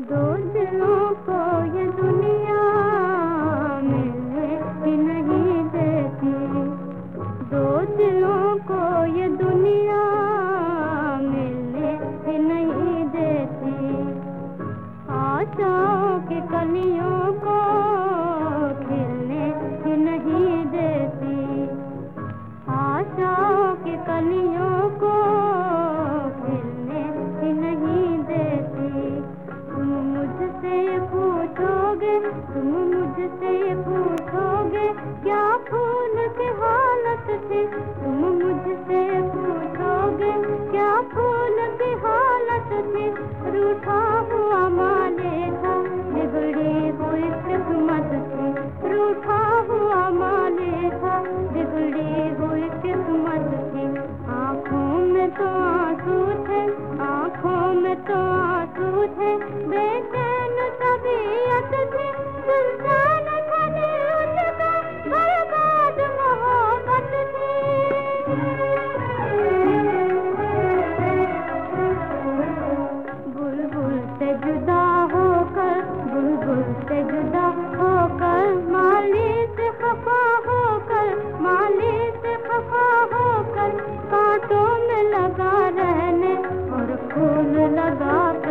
दो दिलों को ये दुनिया मिलने ही नहीं देती, दो दिलों को ये दुनिया मिलने ही नहीं देती। आशाओं की कलियों को खिलने ही नहीं देती, आशाओं की कलियों को खिलने ही नहीं देती। तुम मुझसे पूछोगे, तुम मुझसे पूछोगे क्या फूल की हालत थी, तुम मुझसे पूछोगे क्या फूल की हालत थी। रूठा हुआ माले था, बिगड़ी हुई किस्मत थी, रूठा हुआ माले था, बिगड़ी हुई किस्मत थी। आँखों में तो आंसू थे, आँखों में तो आंसू थे, बेचैन तबीयत थी, सुल्तान था दिल उसका, बर्बाद मोहब्बत थी। बुलबुल से जुदा होकर, बुलबुल से जुदा होकर, माली से खफा होकर, माली से खफा होकर, कांटों में लगा रहने और फूल लगा कर